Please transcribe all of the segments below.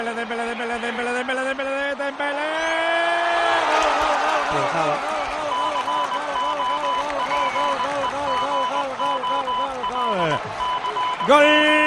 ¡Gol!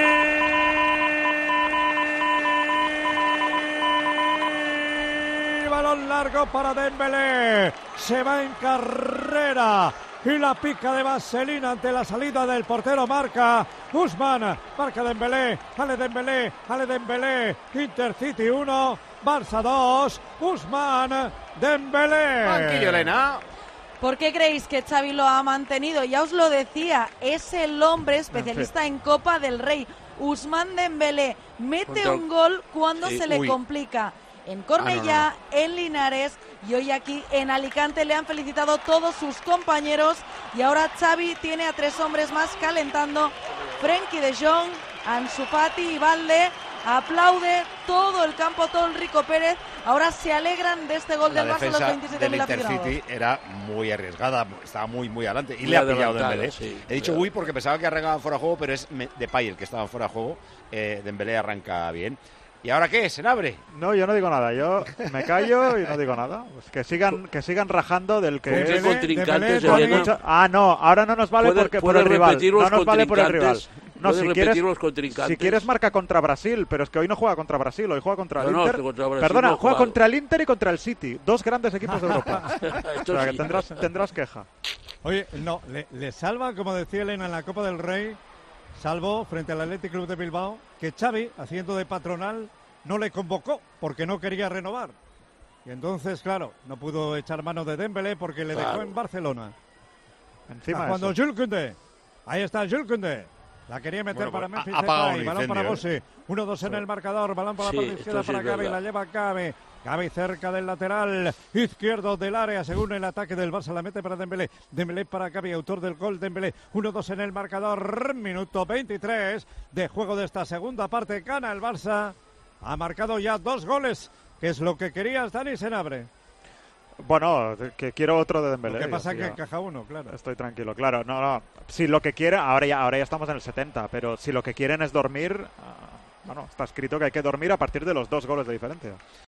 Balón largo para Dembélé. Se va en carrera. Y la pica de vaselina ante la salida del portero marca Ousmane, marca Dembélé, Ale Dembélé, Intercity 1, Barça 2, Ousmane, Dembélé. Banquillo, Elena. ¿Por qué creéis que Xavi lo ha mantenido? Ya os lo decía, es el hombre especialista en Copa del Rey. Ousmane Dembélé mete un gol cuando se le complica. En Cornellá, en Linares y hoy aquí en Alicante le han felicitado todos sus compañeros y ahora Xavi tiene a 3 hombres más calentando. Frenkie de Jong, Ansu Fati y Valde. Aplaude todo el campo, todo el Rico Pérez. Ahora se alegran de este gol del Barça, los 27.000 aficionados. Intercity era muy arriesgada, estaba muy adelante y le ha pillado Dembélé. Sí, he dicho uy porque pensaba que arrancaba fuera de juego, pero es Depay el que estaba fuera de juego. Dembélé arranca bien. ¿Y ahora qué? ¿Senabre? No, yo no digo nada. Yo me callo y no digo nada. Pues que sigan rajando del que es. No, ahora no nos vale porque por el rival. No nos vale por el rival. No, si quieres marca contra Brasil, pero es que hoy no juega contra Brasil, hoy juega contra el Inter. Perdona, juega contra el Inter y contra el City, 2 grandes equipos de Europa. O sea, que tendrás queja. Oye, no, le salva, como decía Elena, en la Copa del Rey. Salvo frente al Athletic Club de Bilbao, que Xavi, haciendo de patronal, no le convocó porque no quería renovar. Y entonces, claro, no pudo echar mano de Dembélé porque le dejó en Barcelona. Encima cuando Jules Koundé, ahí está Jules Koundé. La quería meter para Memphis Depay, balón para Bossi, 1-2 en el marcador, balón para la parte izquierda para Gavi, la lleva Gavi. Gavi cerca del lateral izquierdo del área, según el ataque del Barça, la mete para Dembélé. Dembélé para Gavi, autor del gol. Dembélé, 1-2 en el marcador, minuto 23 de juego de esta segunda parte. Gana el Barça, ha marcado ya 2 goles, que es lo que querías, Dani Senabre. Bueno, que quiero otro de Dembélé. Lo que pasa es que encaja uno, claro. Estoy tranquilo, claro. No. Si lo que quiere, ahora ya estamos en el 70, pero si lo que quieren es dormir, está escrito que hay que dormir a partir de los 2 goles de diferencia.